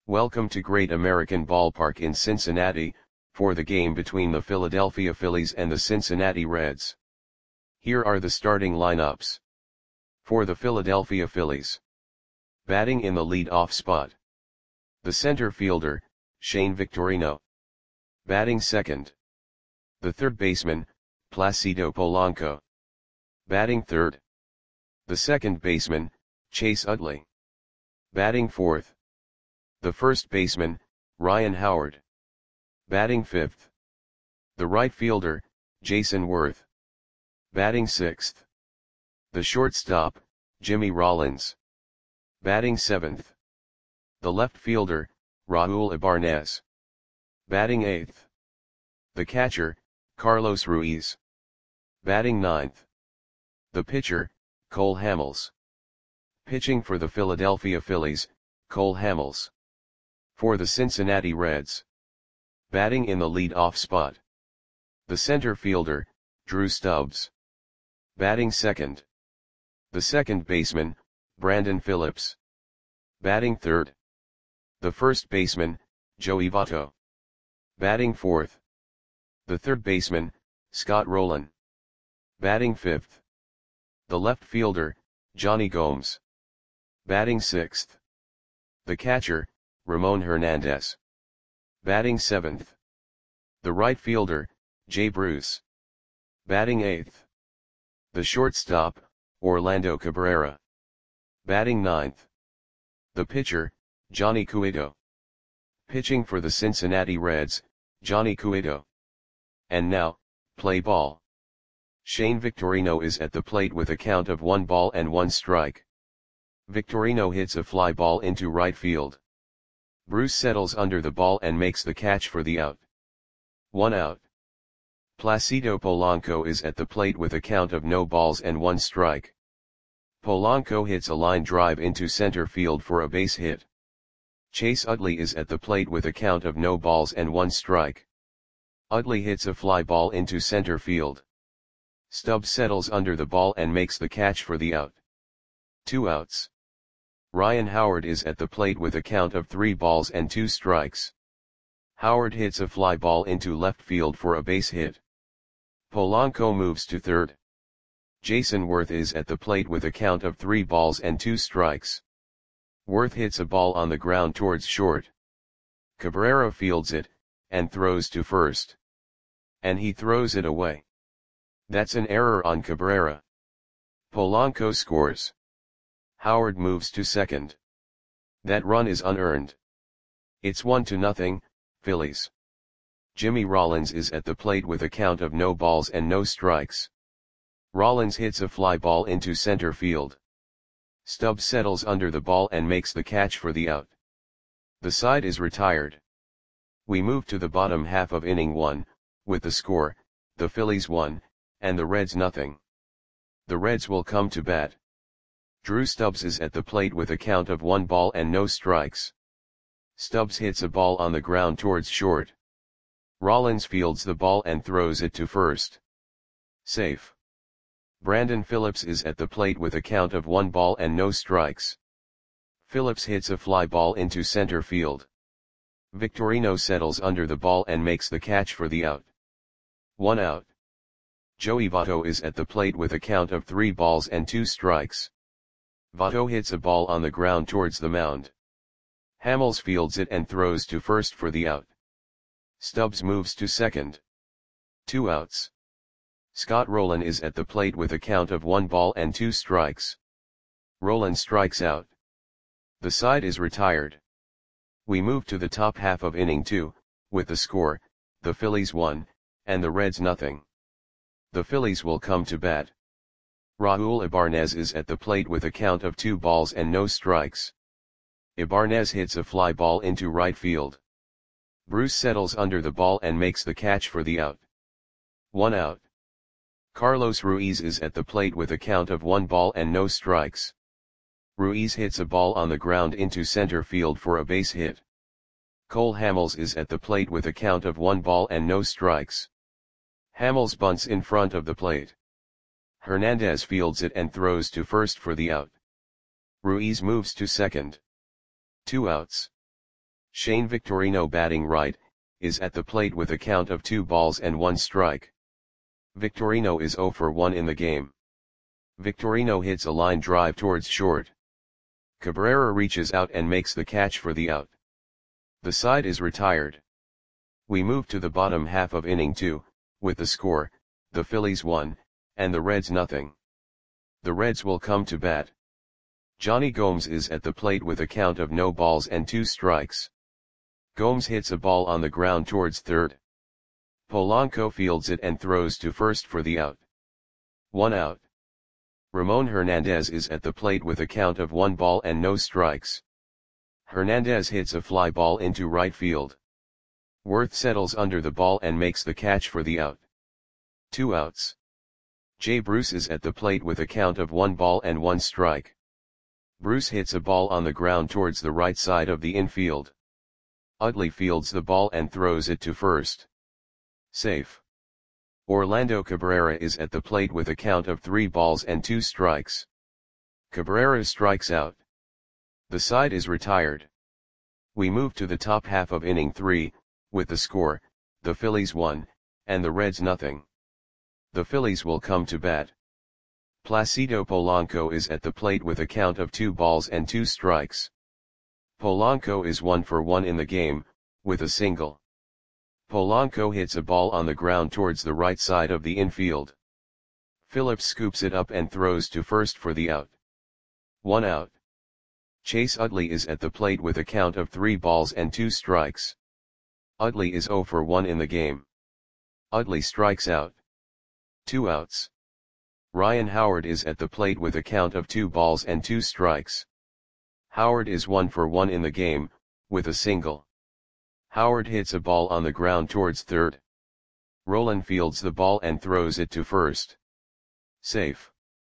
Welcome to Great American Ballpark in Cincinnati, for the game between the Philadelphia Phillies and the Cincinnati Reds. Here are the starting lineups. For the Philadelphia Phillies. Batting in the lead-off spot. The center fielder, Shane Victorino. Batting second. The third baseman, Placido Polanco. Batting third. The second baseman, Chase Utley. Batting fourth. The first baseman, Ryan Howard. Batting fifth. The right fielder, Jason Worth. Batting sixth. The shortstop, Jimmy Rollins. Batting seventh. The left fielder, Raul Ibanez. Batting eighth. The catcher, Carlos Ruiz. Batting ninth. The pitcher, Cole Hamels. Pitching for the Philadelphia Phillies, Cole Hamels. For the Cincinnati Reds. Batting in the lead-off spot. The center fielder, Drew Stubbs. Batting second. The second baseman, Brandon Phillips. Batting third. The first baseman, Joey Votto. Batting fourth. The third baseman, Scott Rolen. Batting fifth. The left fielder, Johnny Gomes. Batting sixth. The catcher, Ramon Hernandez. Batting seventh. The right fielder, Jay Bruce. Batting eighth. The shortstop, Orlando Cabrera. Batting ninth. The pitcher, Johnny Cueto. Pitching for the Cincinnati Reds, Johnny Cueto. And now, play ball. Shane Victorino is at the plate with a count of 1-1 Victorino hits a fly ball into right field. Bruce settles under the ball and makes the catch for the out. 1 out. Placido Polanco is at the plate with a count of 0-1. Polanco hits a line drive into center field for a base hit. Chase Utley is at the plate with a count of 0-1. Utley hits a fly ball into center field. Stubbs settles under the ball and makes the catch for the out. 2 outs. Ryan Howard is at the plate with a count of 3-2. Howard hits a fly ball into left field for a base hit. Polanco moves to third. Jason Worth is at the plate with a count of 3-2. Worth hits a ball on the ground towards short. Cabrera fields it, and throws to first. And he throws it away. That's an error on Cabrera. Polanco scores. Howard moves to second. That run is unearned. It's 1-0, Phillies. Jimmy Rollins is at the plate with a count of 0-0. Rollins hits a fly ball into center field. Stubbs settles under the ball and makes the catch for the out. The side is retired. We move to the bottom half of inning 1, with the score, the Phillies 1, and the Reds 0. The Reds will come to bat. Drew Stubbs is at the plate with a count of 1-0. Stubbs hits a ball on the ground towards short. Rollins fields the ball and throws it to first. Safe. Brandon Phillips is at the plate with a count of 1-0. Phillips hits a fly ball into center field. Victorino settles under the ball and makes the catch for the out. 1 out. Joey Votto is at the plate with a count of 3-2. Votto hits a ball on the ground towards the mound. Hamels fields it and throws to first for the out. Stubbs moves to second. 2 outs. Scott Rolen is at the plate with a count of 1-2. Rolen strikes out. The side is retired. We move to the top half of inning 2, with the score, the Phillies 1, and the Reds 0. The Phillies will come to bat. Raul Ibanez is at the plate with a count of 2-0. Ibanez hits a fly ball into right field. Bruce settles under the ball and makes the catch for the out. 1 out. Carlos Ruiz is at the plate with a count of 1-0. Ruiz hits a ball on the ground into center field for a base hit. Cole Hamels is at the plate with a count of 1-0. Hamels bunts in front of the plate. Hernandez fields it and throws to first for the out. Ruiz moves to second. 2 outs. Shane Victorino batting right, is at the plate with a count of 2 balls and 1 strike. Victorino is 0 for 1 in the game. Victorino hits a line drive towards short. Cabrera reaches out and makes the catch for the out. The side is retired. We move to the bottom half of inning 2, with the score, the Phillies 1, and the Reds nothing. The Reds will come to bat. Johnny Gomes is at the plate with a count of no balls and 2 strikes. Gomes hits a ball on the ground towards third. Polanco fields it and throws to first for the out. 1 out. Ramon Hernandez is at the plate with a count of 1 ball and no strikes. Hernandez hits a fly ball into right field. Worth settles under the ball and makes the catch for the out. 2 outs. Jay Bruce is at the plate with a count of 1 ball and 1 strike. Bruce hits a ball on the ground towards the right side of the infield. Utley fields the ball and throws it to first. Safe. Orlando Cabrera is at the plate with a count of 3 balls and 2 strikes. Cabrera strikes out. The side is retired. We move to the top half of inning 3, with the score, the Phillies 1, and the Reds nothing. The Phillies will come to bat. Placido Polanco is at the plate with a count of 2 balls and 2 strikes. Polanco is 1 for 1 in the game, with a single. Polanco hits a ball on the ground towards the right side of the infield. Phillips scoops it up and throws to first for the out. 1 out. Chase Utley is at the plate with a count of 3 balls and 2 strikes. Utley is 0 for 1 in the game. Utley strikes out. 2 outs. Ryan Howard is at the plate with a count of 2 balls and 2 strikes. Howard is 1 for 1 in the game, with a single. Howard hits a ball on the ground towards third. Rolen fields the ball and throws it to first. Safe.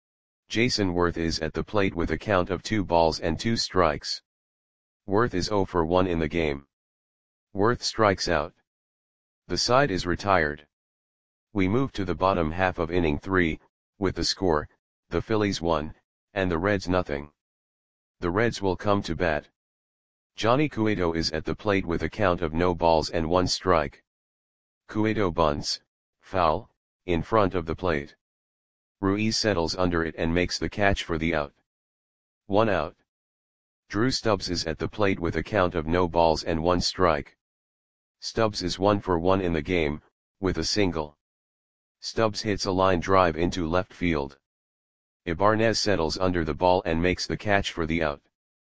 Jason Worth is at the plate with a count of 2 balls and 2 strikes. Worth is 0 for 1 in the game. Worth strikes out. The side is retired. We move to the bottom half of inning 3, with the score, the Phillies 1, and the Reds nothing. The Reds will come to bat. Johnny Cueto is at the plate with a count of no balls and 1 strike. Cueto bunts, foul, in front of the plate. Ruiz settles under it and makes the catch for the out. 1 out. Drew Stubbs is at the plate with a count of no balls and 1 strike. Stubbs is 1 for 1 in the game, with a single. Stubbs hits a line drive into left field. Ibanez settles under the ball and makes the catch for the out.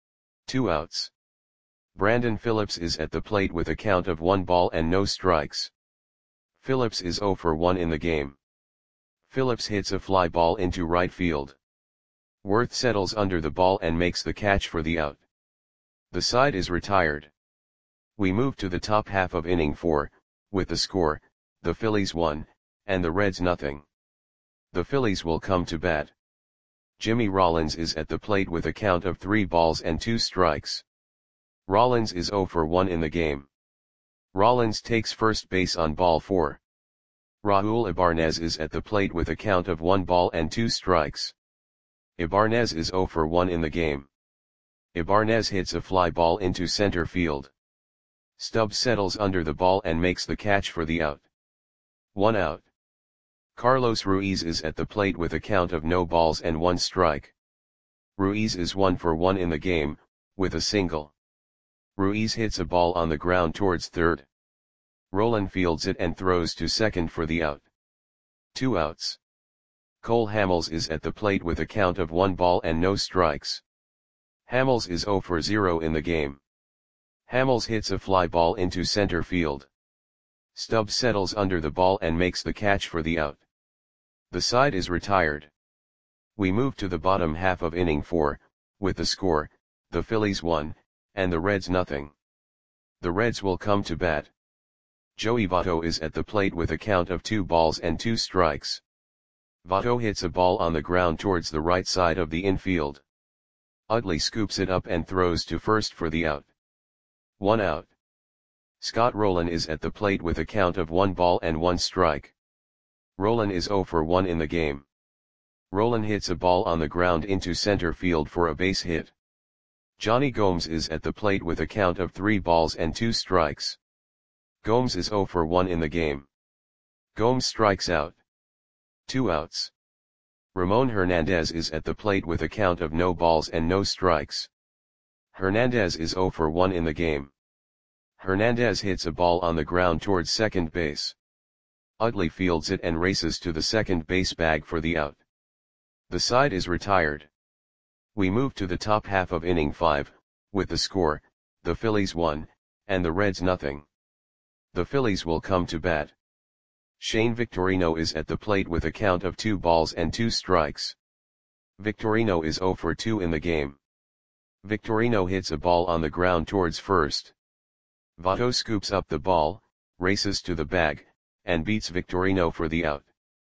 2 outs. Brandon Phillips is at the plate with a count of 1 ball and no strikes. Phillips is 0 for 1 in the game. Phillips hits a fly ball into right field. Worth settles under the ball and makes the catch for the out. The side is retired. We move to the top half of inning 4, with the score, the Phillies 1, and the Reds nothing. The Phillies will come to bat. Jimmy Rollins is at the plate with a count of 3 balls and 2 strikes. Rollins is 0 for 1 in the game. Rollins takes first base on ball 4. Raul Ibanez is at the plate with a count of 1 ball and 2 strikes. Ibanez is 0 for 1 in the game. Ibanez hits a fly ball into center field. Stubbs settles under the ball and makes the catch for the out. 1 out. Carlos Ruiz is at the plate with a count of no balls and 1 strike. Ruiz is 1 for 1 in the game, with a single. Ruiz hits a ball on the ground towards third. Rolen fields it and throws to second for the out. 2 outs. Cole Hamels is at the plate with a count of 1 ball and no strikes. Hamels is 0 for 0 in the game. Hamels hits a fly ball into center field. Stubbs settles under the ball and makes the catch for the out. The side is retired. We move to the bottom half of inning 4, with the score, the Phillies 1, and the Reds nothing. The Reds will come to bat. Joey Votto is at the plate with a count of 2 balls and 2 strikes. Votto hits a ball on the ground towards the right side of the infield. Utley scoops it up and throws to first for the out. 1 out. Scott Rolen is at the plate with a count of 1 ball and 1 strike. Rolen is 0 for 1 in the game. Rolen hits a ball on the ground into center field for a base hit. Johnny Gomes is at the plate with a count of 3 balls and 2 strikes. Gomes is 0 for 1 in the game. Gomes strikes out. 2 outs. Ramon Hernandez is at the plate with a count of no balls and no strikes. Hernandez is 0 for 1 in the game. Hernandez hits a ball on the ground towards second base. Utley fields it and races to the second base bag for the out. The side is retired. We move to the top half of inning 5, with the score, the Phillies 1, and the Reds nothing. The Phillies will come to bat. Shane Victorino is at the plate with a count of 2 balls and 2 strikes. Victorino is 0 for 2 in the game. Victorino hits a ball on the ground towards first. Votto scoops up the ball, races to the bag, and beats Victorino for the out.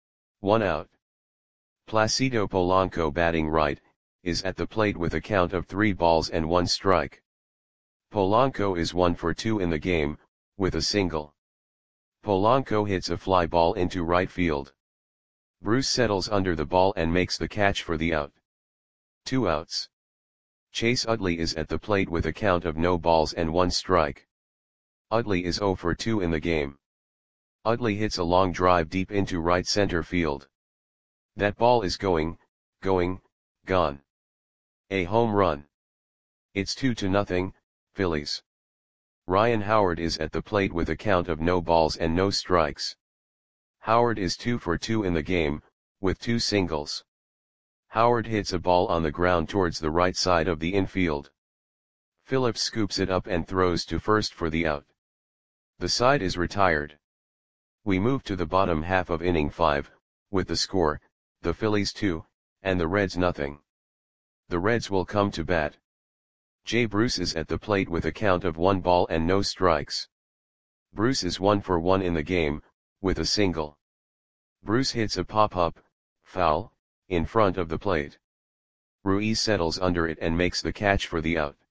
1 out. Placido Polanco, batting right, is at the plate with a count of 3 balls and 1 strike. Polanco is 1 for 2 in the game, with a single. Polanco hits a fly ball into right field. Bruce settles under the ball and makes the catch for the out. 2 outs. Chase Utley is at the plate with a count of no balls and 1 strike. Utley is 0 for 2 in the game. Utley hits a long drive deep into right center field. That ball is going, gone. A home run. It's 2-0, Phillies. Ryan Howard is at the plate with a count of no balls and no strikes. Howard is 2 for 2 in the game, with 2 singles. Howard hits a ball on the ground towards the right side of the infield. Phillips scoops it up and throws to first for the out. The side is retired. We move to the bottom half of inning 5, with the score, the Phillies 2, and the Reds nothing. The Reds will come to bat. Jay Bruce is at the plate with a count of 1 ball and no strikes. Bruce is 1 for 1 in the game, with a single. Bruce hits a pop-up, foul, in front of the plate. Ruiz settles under it and makes the catch for the out.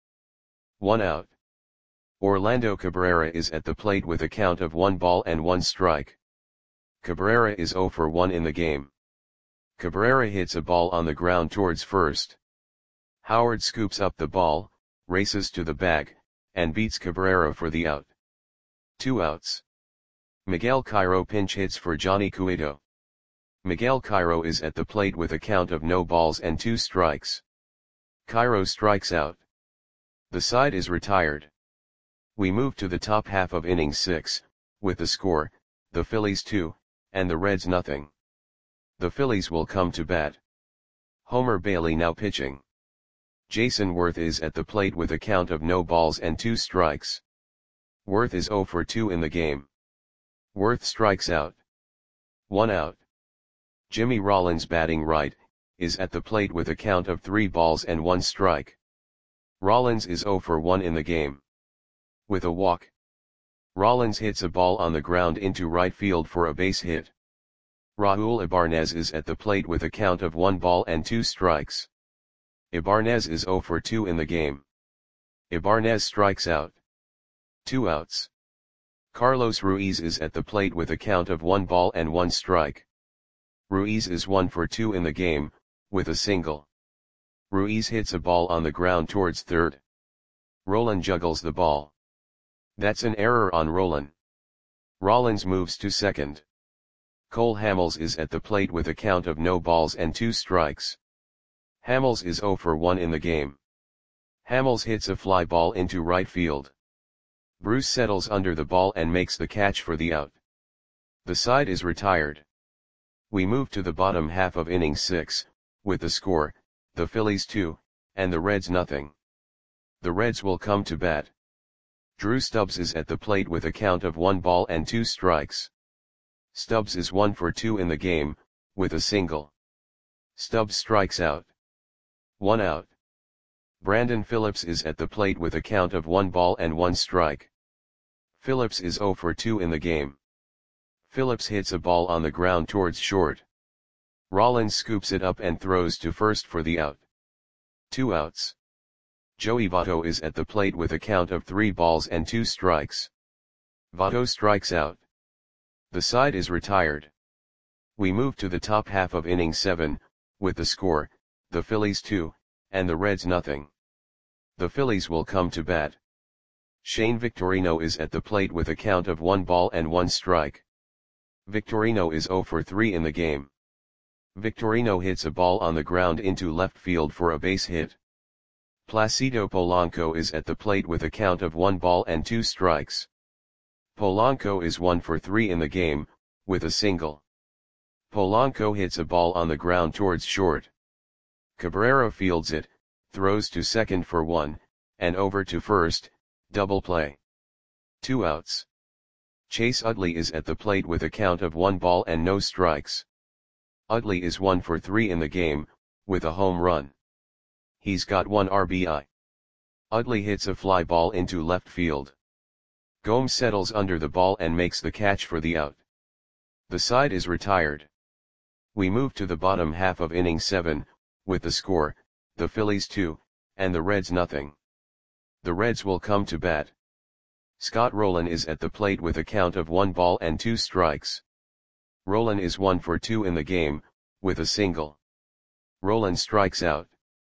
1 out. Orlando Cabrera is at the plate with a count of 1 ball and 1 strike. Cabrera is 0 for 1 in the game. Cabrera hits a ball on the ground towards first. Howard scoops up the ball, races to the bag, and beats Cabrera for the out. 2 outs. Miguel Cairo pinch hits for Johnny Cueto. Miguel Cairo is at the plate with a count of no balls and 2 strikes. Cairo strikes out. The side is retired. We move to the top half of inning 6, with the score, the Phillies 2, and the Reds nothing. The Phillies will come to bat. Homer Bailey now pitching. Jason Worth is at the plate with a count of no balls and 2 strikes. Worth is 0 for 2 in the game. Worth strikes out. 1 out. Jimmy Rollins, batting right, is at the plate with a count of 3 balls and 1 strike. Rollins is 0 for 1 in the game. With a walk. Rollins hits a ball on the ground into right field for a base hit. Raul Ibanez is at the plate with a count of 1 ball and 2 strikes. Ibanez is 0 for 2 in the game. Ibanez strikes out. 2 outs. Carlos Ruiz is at the plate with a count of 1 ball and 1 strike. Ruiz is 1 for 2 in the game, with a single. Ruiz hits a ball on the ground towards third. Rolen juggles the ball. That's an error on Rolen. Rollins moves to second. Cole Hamels is at the plate with a count of no balls and 2 strikes. Hamels is 0 for 1 in the game. Hamels hits a fly ball into right field. Bruce settles under the ball and makes the catch for the out. The side is retired. We move to the bottom half of inning 6, with the score, the Phillies 2, and the Reds nothing. The Reds will come to bat. Drew Stubbs is at the plate with a count of 1 ball and 2 strikes. Stubbs is 1 for 2 in the game, with a single. Stubbs strikes out. 1 out. Brandon Phillips is at the plate with a count of 1 ball and 1 strike. Phillips is 0 for 2 in the game. Phillips hits a ball on the ground towards short. Rollins scoops it up and throws to first for the out. 2 outs. Joey Votto is at the plate with a count of 3 balls and 2 strikes. Votto strikes out. The side is retired. We move to the top half of inning 7, with the score, the Phillies 2, and the Reds nothing. The Phillies will come to bat. Shane Victorino is at the plate with a count of 1 ball and 1 strike. Victorino is 0 for 3 in the game. Victorino hits a ball on the ground into left field for a base hit. Placido Polanco is at the plate with a count of 1 ball and 2 strikes. Polanco is 1 for 3 in the game, with a single. Polanco hits a ball on the ground towards short. Cabrera fields it, throws to second for 1, and over to first, double play. 2 outs. Chase Utley is at the plate with a count of 1 ball and no strikes. Utley is 1 for 3 in the game, with a home run. He's got 1 RBI. Utley hits a fly ball into left field. Gomes settles under the ball and makes the catch for the out. The side is retired. We move to the bottom half of inning 7, with the score, the Phillies 2, and the Reds nothing. The Reds will come to bat. Scott Rolen is at the plate with a count of 1 ball and 2 strikes. Rolen is 1 for 2 in the game, with a single. Rolen strikes out.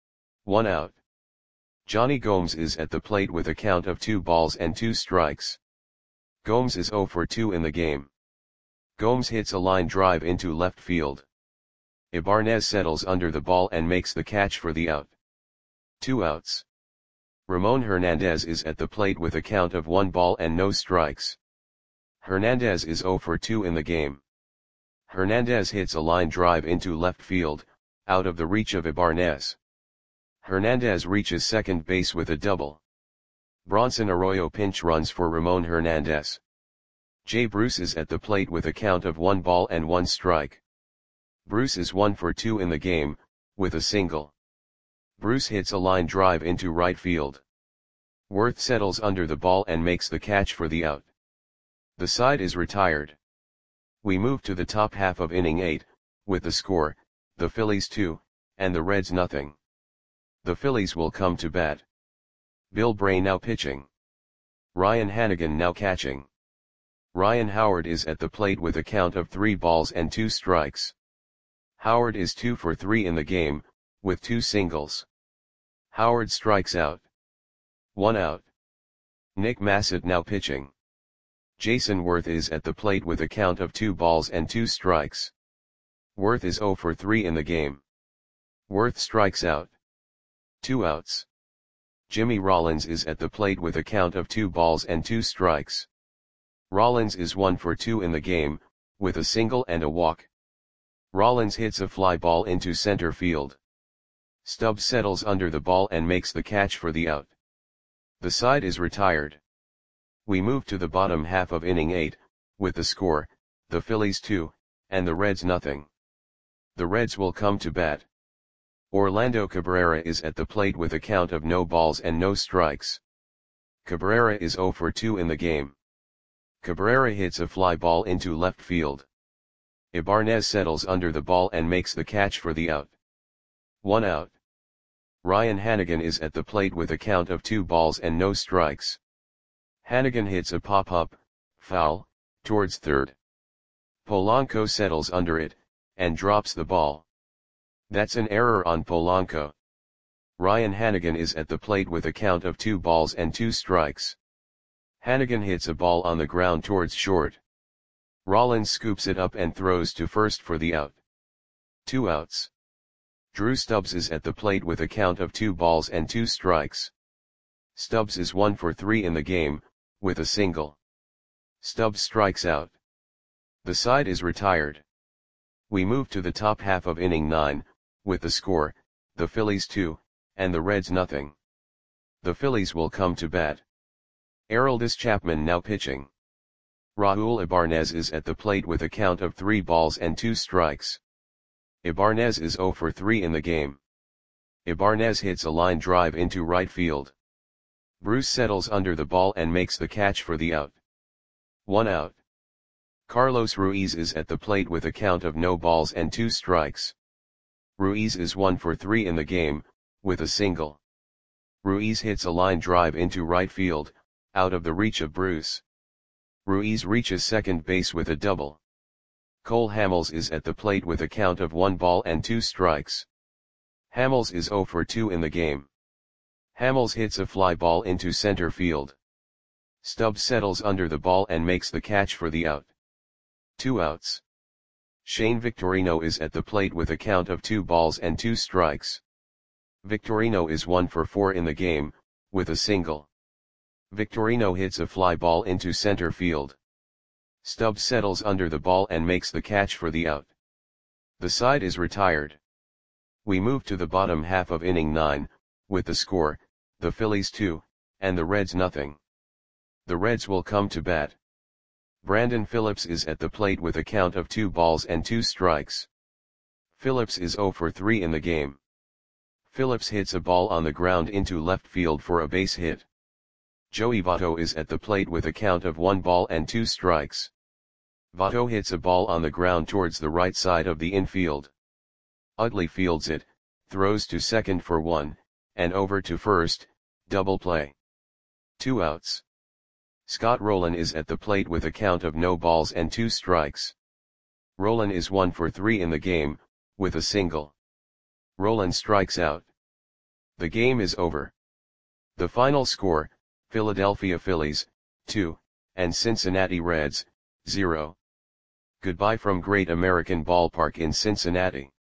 1 out. Johnny Gomes is at the plate with a count of 2 balls and 2 strikes. Gomes is 0 for 2 in the game. Gomes hits a line drive into left field. Ibanez settles under the ball and makes the catch for the out. 2 outs. Ramon Hernandez is at the plate with a count of 1 ball and no strikes. Hernandez is 0 for 2 in the game. Hernandez hits a line drive into left field, out of the reach of Ibanez. Hernandez reaches second base with a double. Bronson Arroyo pinch runs for Ramon Hernandez. Jay Bruce is at the plate with a count of 1 ball and 1 strike. Bruce is 1 for 2 in the game, with a single. Bruce hits a line drive into right field. Worth settles under the ball and makes the catch for the out. The side is retired. We move to the top half of inning 8, with the score, the Phillies 2, and the Reds nothing. The Phillies will come to bat. Bill Bray now pitching. Ryan Hanigan now catching. Ryan Howard is at the plate with a count of 3 balls and 2 strikes. Howard is 2 for 3 in the game, with 2 singles. Howard strikes out. 1 out. Nick Massett now pitching. Jason Worth is at the plate with a count of 2 balls and 2 strikes. Worth is 0 for 3 in the game. Worth strikes out. 2 outs. Jimmy Rollins is at the plate with a count of 2 balls and 2 strikes. Rollins is 1 for 2 in the game, with a single and a walk. Rollins hits a fly ball into center field. Stubbs settles under the ball and makes the catch for the out. The side is retired. We move to the bottom half of inning 8, with the score, the Phillies 2, and the Reds nothing. The Reds will come to bat. Orlando Cabrera is at the plate with a count of no balls and no strikes. Cabrera is 0 for 2 in the game. Cabrera hits a fly ball into left field. Ibanez settles under the ball and makes the catch for the out. 1 out. Ryan Hanigan is at the plate with a count of 2 balls and no strikes. Hanigan hits a pop-up, foul, towards third. Polanco settles under it, and drops the ball. That's an error on Polanco. Ryan Hanigan is at the plate with a count of 2 balls and 2 strikes. Hanigan hits a ball on the ground towards short. Rollins scoops it up and throws to first for the out. 2 outs. Drew Stubbs is at the plate with a count of 2 balls and 2 strikes. Stubbs is 1 for 3 in the game, with a single. Stubbs strikes out. The side is retired. We move to the top half of inning 9, with the score, the Phillies 2, and the Reds nothing. The Phillies will come to bat. Aroldis Chapman now pitching. Raul Ibanez is at the plate with a count of 3 balls and 2 strikes. Ibanez is 0 for 3 in the game. Ibanez hits a line drive into right field. Bruce settles under the ball and makes the catch for the out. 1 out. Carlos Ruiz is at the plate with a count of no balls and 2 strikes. Ruiz is 1 for 3 in the game, with a single. Ruiz hits a line drive into right field, out of the reach of Bruce. Ruiz reaches second base with a double. Cole Hamels is at the plate with a count of 1 ball and 2 strikes. Hamels is 0 for 2 in the game. Hamels hits a fly ball into center field. Stubbs settles under the ball and makes the catch for the out. 2 outs. Shane Victorino is at the plate with a count of 2 balls and 2 strikes. Victorino is 1 for 4 in the game, with a single. Victorino hits a fly ball into center field. Stubbs settles under the ball and makes the catch for the out. The side is retired. We move to the bottom half of inning 9, with the score, the Phillies 2, and the Reds nothing. The Reds will come to bat. Brandon Phillips is at the plate with a count of 2 balls and 2 strikes. Phillips is 0 for 3 in the game. Phillips hits a ball on the ground into left field for a base hit. Joey Votto is at the plate with a count of 1 ball and 2 strikes. Votto hits a ball on the ground towards the right side of the infield. Utley fields it, throws to second for 1, and over to first, double play. 2 outs. Scott Rowland is at the plate with a count of no balls and 2 strikes. Rowland is 1 for 3 in the game, with a single. Rowland strikes out. The game is over. The final score, Philadelphia Phillies, 2, and Cincinnati Reds, 0. Goodbye from Great American Ballpark in Cincinnati.